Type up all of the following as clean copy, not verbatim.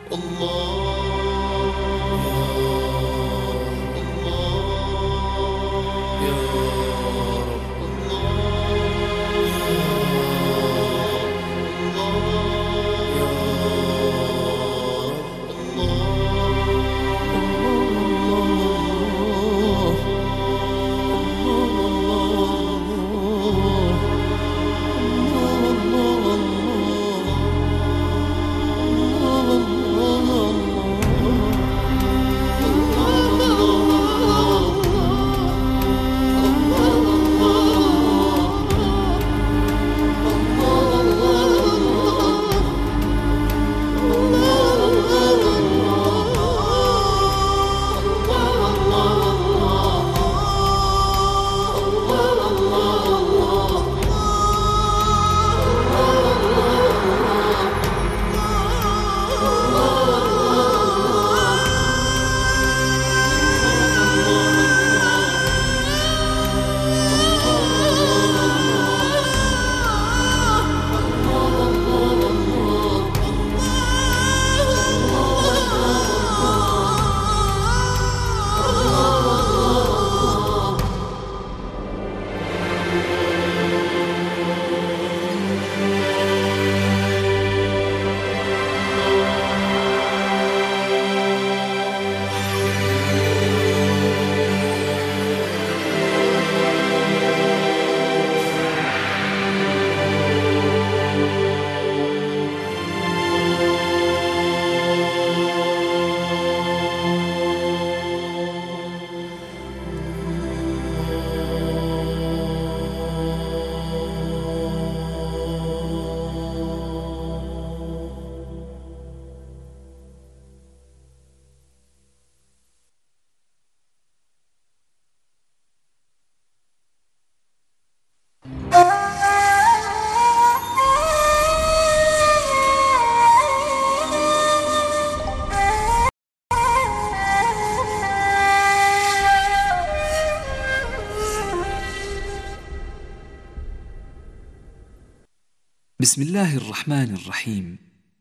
بسم الله الرحمن الرحيم.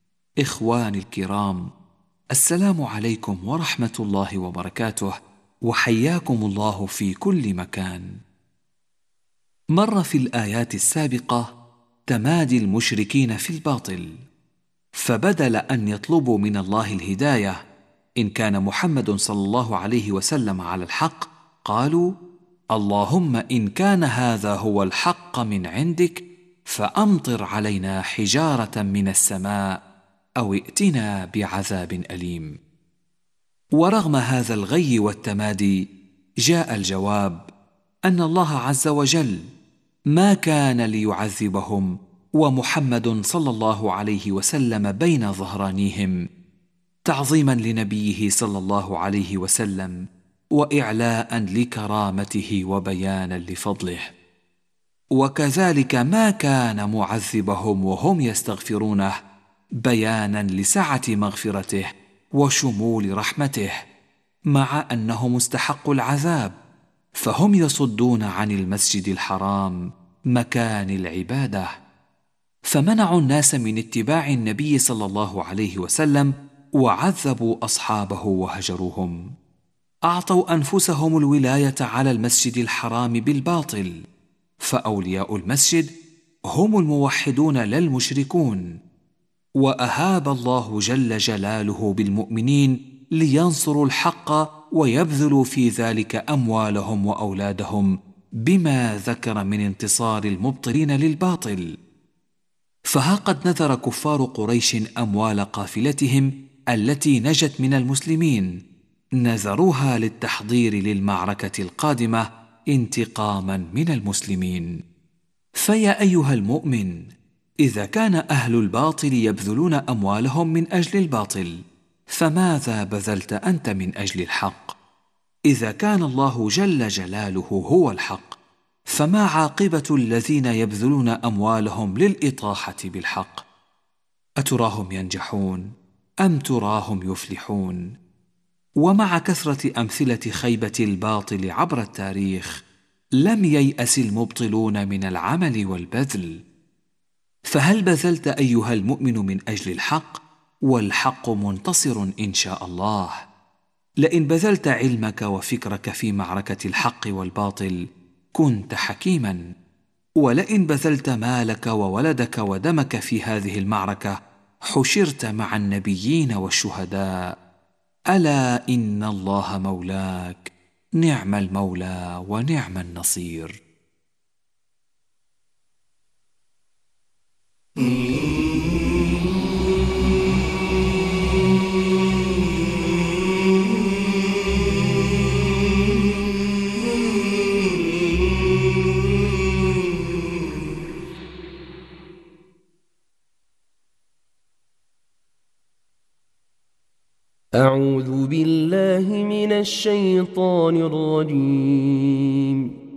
إخواني الكرام، السلام عليكم ورحمة الله وبركاته، وحياكم الله في كل مكان. مر في الآيات السابقة تمادي المشركين في الباطل، فبدل أن يطلبوا من الله الهداية إن كان محمد صلى الله عليه وسلم على الحق، قالوا: اللهم إن كان هذا هو الحق من عندك فأمطر علينا حجارة من السماء أو ائتنا بعذاب أليم. ورغم هذا الغي والتمادي جاء الجواب أن الله عز وجل ما كان ليعذبهم ومحمد صلى الله عليه وسلم بين ظهرانيهم، تعظيما لنبيه صلى الله عليه وسلم وإعلاء لكرامته وبيانا لفضله. وكذلك ما كان معذبهم وهم يستغفرونه، بيانا لسعة مغفرته وشمول رحمته، مع أنه مستحق العذاب، فهم يصدون عن المسجد الحرام مكان العبادة، فمنعوا الناس من اتباع النبي صلى الله عليه وسلم وعذبوا أصحابه وهجروهم. أعطوا أنفسهم الولاية على المسجد الحرام بالباطل، فأولياء المسجد هم الموحدون لا المشركون. وأهاب الله جل جلاله بالمؤمنين لينصروا الحق ويبذلوا في ذلك أموالهم وأولادهم بما ذكر من انتصار المبطلين للباطل. فها قد نذر كفار قريش أموال قافلتهم التي نجت من المسلمين، نذروها للتحضير للمعركة القادمة انتقاما من المسلمين. فيا أيها المؤمن، إذا كان أهل الباطل يبذلون أموالهم من أجل الباطل، فماذا بذلت أنت من أجل الحق؟ إذا كان الله جل جلاله هو الحق، فما عاقبة الذين يبذلون أموالهم للإطاحة بالحق؟ أتراهم ينجحون أم تراهم يفلحون؟ ومع كثرة أمثلة خيبة الباطل عبر التاريخ، لم ييأس المبطلون من العمل والبذل. فهل بذلت أيها المؤمن من أجل الحق؟ والحق منتصر إن شاء الله. لئن بذلت علمك وفكرك في معركة الحق والباطل كنت حكيما، ولئن بذلت مالك وولدك ودمك في هذه المعركة حشرت مع النبيين والشهداء. ألا إن الله مولاك، نعم المولى ونعم النصير. أعوذ بالله من الشيطان الرجيم.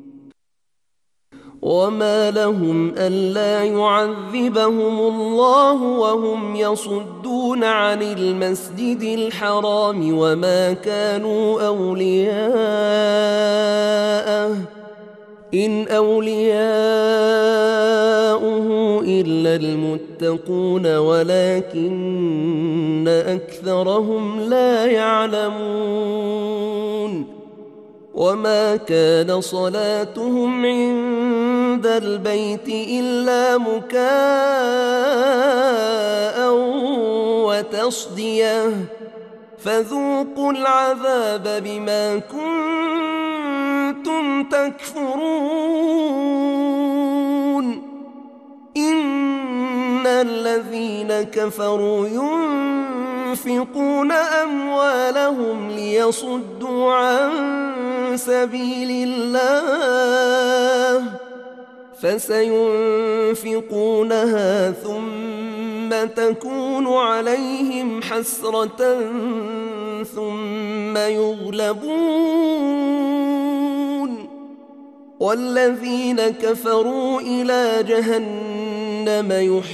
وما لهم ألا يعذبهم الله وهم يصدون عن المسجد الحرام وما كانوا أولياءه إن أولياؤه إلا المتقون ولكن أكثرهم لا يعلمون. وما كان صلاتهم عند البيت إلا مكاء وتصدية فذوقوا العذاب بما كنتم تكفرون. إن الذين كفروا ينفقون أموالهم ليصدوا عن سبيل الله فسينفقونها ثم تكون عليهم حسرة ثم يغلبون والذين كفروا إلى جهنم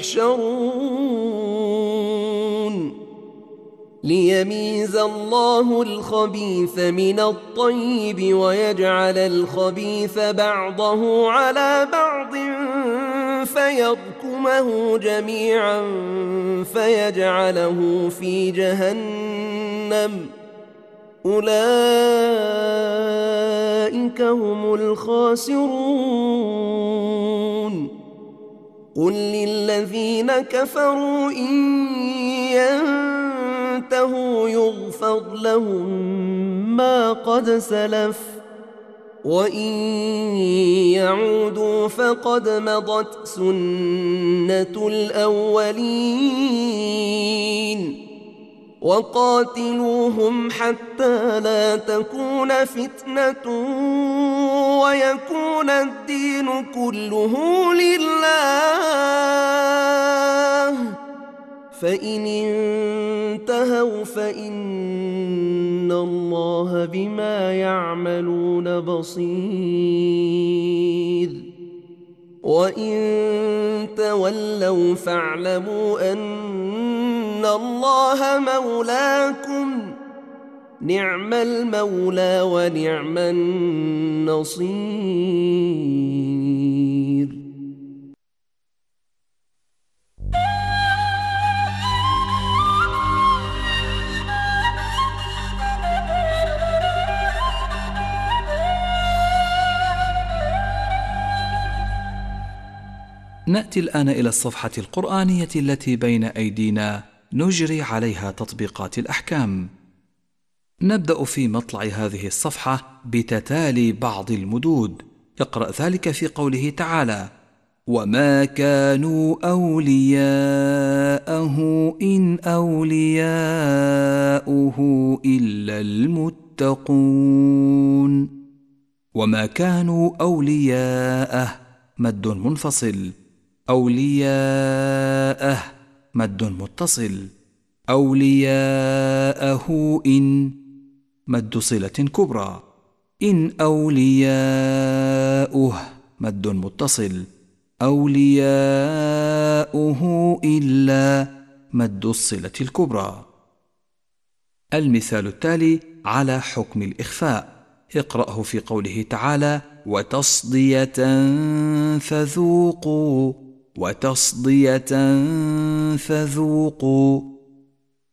يحشرون. ليميز الله الخبيث من الطيب ويجعل الخبيث بعضه على بعض فيركمه جميعا فيجعله في جهنم أولئك هم الخاسرون. قل للذين كفروا إن ينتهوا يغفر لهم ما قد سلف وإن يعودوا فقد مضت سنة الأولين. وقاتلوهم حتى لا تكون فتنة ويكون الدين كله لله فإن انتهوا فإن الله بما يعملون بصير. وإن تولوا فاعلموا أن الله مولاكم نعم المولى ونعم النصير. نأتي الآن إلى الصفحة القرآنية التي بين أيدينا نجري عليها تطبيقات الأحكام. نبدأ في مطلع هذه الصفحة بتتالي بعض المدود. اقرأ ذلك في قوله تعالى: وما كانوا أولياءه إن أولياؤه إلا المتقون. وما كانوا أولياءه مد منفصل، أولياءه مد متصل، أولياءه إن مد صلة كبرى، إن أولياؤه مد متصل، أولياؤه إلا مد الصلة الكبرى. المثال التالي على حكم الإخفاء. اقرأه في قوله تعالى: وتصدية فذوقوا، وتصدية فذوقوا.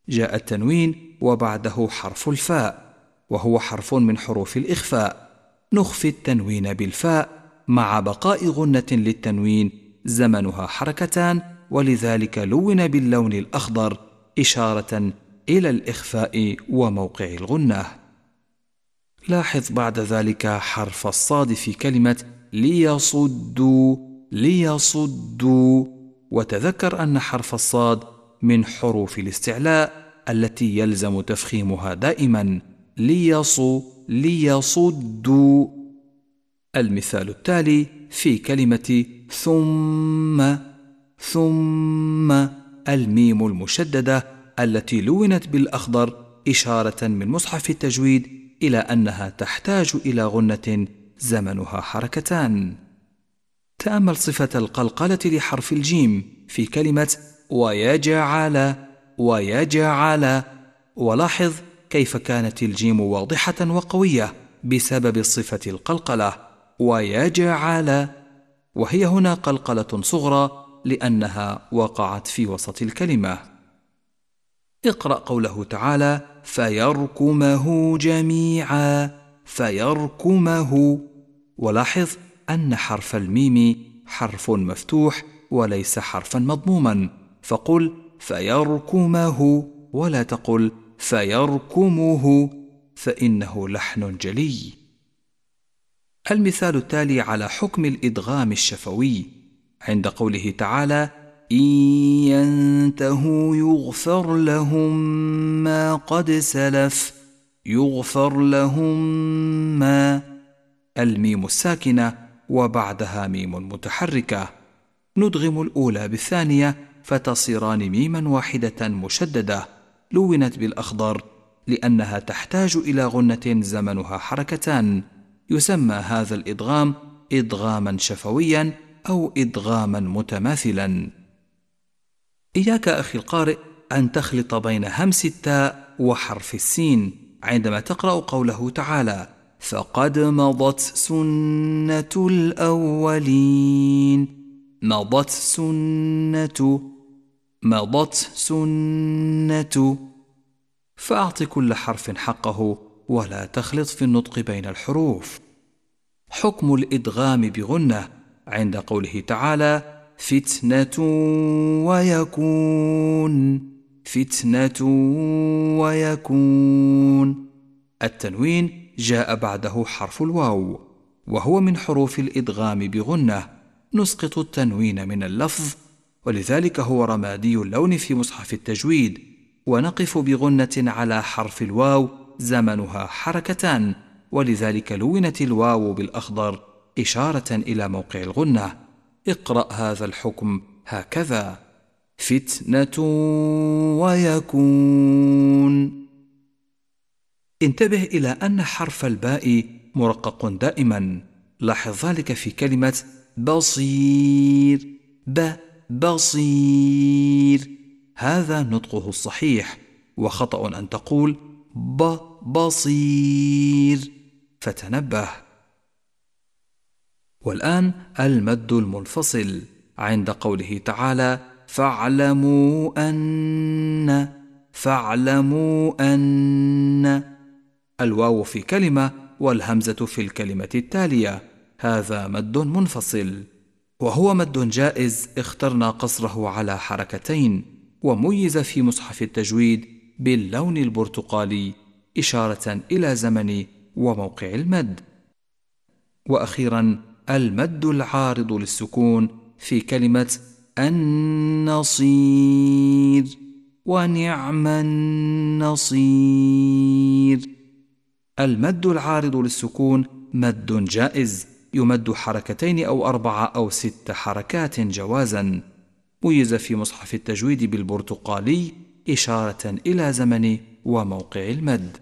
جاء التنوين وبعده حرف الفاء، وهو حرف من حروف الإخفاء. نخفي التنوين بالفاء مع بقاء غنة للتنوين زمنها حركتان، ولذلك لون باللون الأخضر إشارة إلى الإخفاء وموقع الغنة. لاحظ بعد ذلك حرف الصاد في كلمة ليصدوا، وتذكر أن حرف الصاد من حروف الاستعلاء التي يلزم تفخيمها دائما. ليصدوا. المثال التالي في كلمة ثم الميم المشددة التي لونت بالأخضر إشارة من مصحف التجويد إلى أنها تحتاج إلى غنة زمنها حركتان. تأمل صفة القلقلة لحرف الجيم في كلمة ويجعل، ولاحظ كيف كانت الجيم واضحة وقوية بسبب صفة القلقلة ويجعل، وهي هنا قلقلة صغرى لأنها وقعت في وسط الكلمة. اقرأ قوله تعالى فيركمه جميعا، ولاحظ أن حرف الميم حرف مفتوح وليس حرفا مضموما، فقل فيركمه ولا تقل فيركمه، فإنه لحن جلي. المثال التالي على حكم الإدغام الشفوي عند قوله تعالى إن ينتهوا يغفر لهم ما قد سلف، يغفر لهم ما، الميم الساكنة وبعدها ميم متحركة، ندغم الأولى بالثانية فتصيران ميما واحدة مشددة لونت بالأخضر لأنها تحتاج إلى غنة زمنها حركتان. يسمى هذا الإدغام إدغاما شفويا أو إدغاما متماثلا. إياك أخي القارئ أن تخلط بين همس التاء وحرف السين عندما تقرأ قوله تعالى فقد مضت سنة الأولين. مضت سنة، فأعط كل حرف حقه ولا تخلط في النطق بين الحروف. حكم الإدغام بغنة عند قوله تعالى فتنة ويكون، التنوين جاء بعده حرف الواو وهو من حروف الإدغام بغنة، نسقط التنوين من اللفظ ولذلك هو رمادي اللون في مصحف التجويد، ونقف بغنة على حرف الواو زمنها حركتان، ولذلك لونت الواو بالأخضر إشارة إلى موقع الغنة. اقرأ هذا الحكم هكذا فتنة ويكون. انتبه إلى أن حرف الباء مرقق دائما، لاحظ ذلك في كلمة بصير، بصير، هذا نطقه الصحيح، وخطأ أن تقول بصير، فتنبه. والآن المد المنفصل عند قوله تعالى فاعلموا أن، الواو في كلمة والهمزة في الكلمة التالية، هذا مد منفصل وهو مد جائز اخترنا قصره على حركتين، وميز في مصحف التجويد باللون البرتقالي إشارة إلى زمن وموقع المد. وأخيرا المد العارض للسكون في كلمة النصير ونعم النصير. المد العارض للسكون مد جائز يمد حركتين أو 4 أو 6 حركات جوازا، ميز في مصحف التجويد بالبرتقالي إشارة إلى زمن وموقع المد.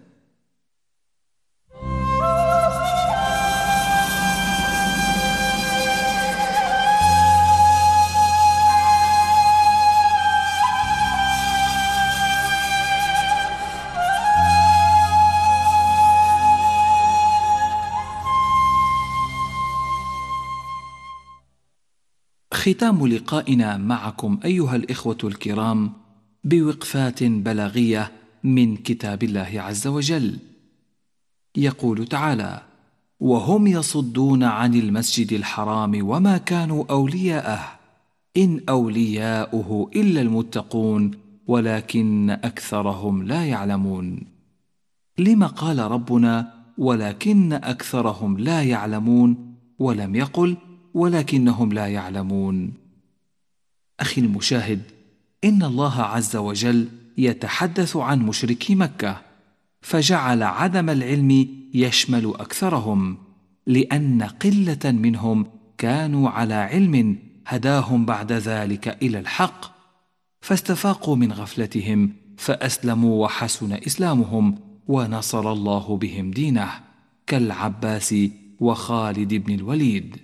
ختام لقائنا معكم أيها الإخوة الكرام بوقفات بلاغية من كتاب الله عز وجل. يقول تعالى: وهم يصدون عن المسجد الحرام وما كانوا أولياءه إن أولياؤه إلا المتقون ولكن أكثرهم لا يعلمون. لما قال ربنا ولكن أكثرهم لا يعلمون ولم يقل ولكنهم لا يعلمون؟ أخي المشاهد، إن الله عز وجل يتحدث عن مشركي مكة، فجعل عدم العلم يشمل أكثرهم، لأن قلة منهم كانوا على علم هداهم بعد ذلك إلى الحق، فاستفاقوا من غفلتهم فأسلموا وحسن إسلامهم، ونصر الله بهم دينه، كالعباس وخالد بن الوليد.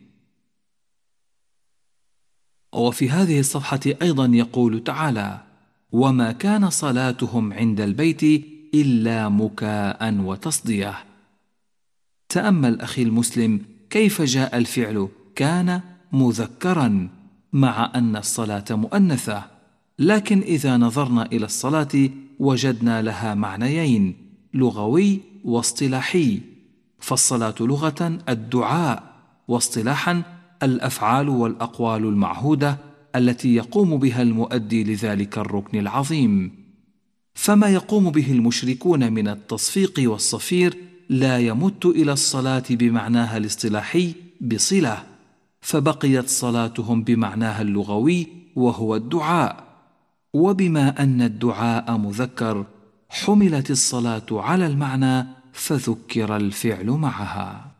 وفي هذه الصفحة أيضا يقول تعالى: وما كان صلاتهم عند البيت إلا مكاء وتصدية. تأمل أخي المسلم كيف جاء الفعل كان مذكرا مع أن الصلاة مؤنثة، لكن إذا نظرنا إلى الصلاة وجدنا لها معنيين: لغوي واصطلاحي. فالصلاة لغة الدعاء، واصطلاحا الأفعال والأقوال المعهودة التي يقوم بها المؤدي لذلك الركن العظيم. فما يقوم به المشركون من التصفيق والصفير لا يمت إلى الصلاة بمعناها الاصطلاحي بصلة، فبقيت صلاتهم بمعناها اللغوي وهو الدعاء. وبما أن الدعاء مذكر حملت الصلاة على المعنى فذكر الفعل معها.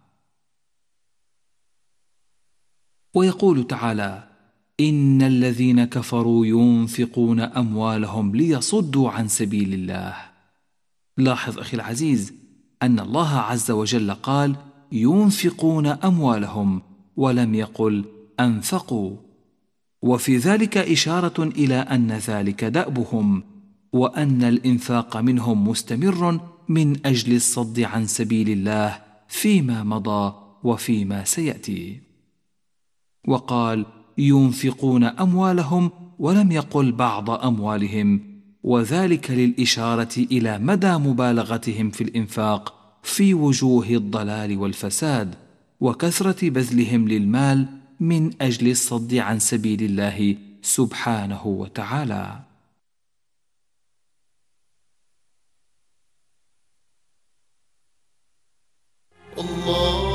ويقول تعالى: إن الذين كفروا ينفقون أموالهم ليصدوا عن سبيل الله. لاحظ أخي العزيز أن الله عز وجل قال ينفقون أموالهم ولم يقل أنفقوا، وفي ذلك إشارة إلى أن ذلك دأبهم، وأن الإنفاق منهم مستمر من أجل الصد عن سبيل الله فيما مضى وفيما سيأتي. وقال ينفقون أموالهم ولم يقل بعض أموالهم، وذلك للإشارة إلى مدى مبالغتهم في الإنفاق في وجوه الضلال والفساد، وكثرة بذلهم للمال من أجل الصد عن سبيل الله سبحانه وتعالى. الله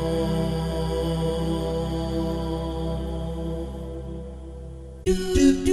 do do do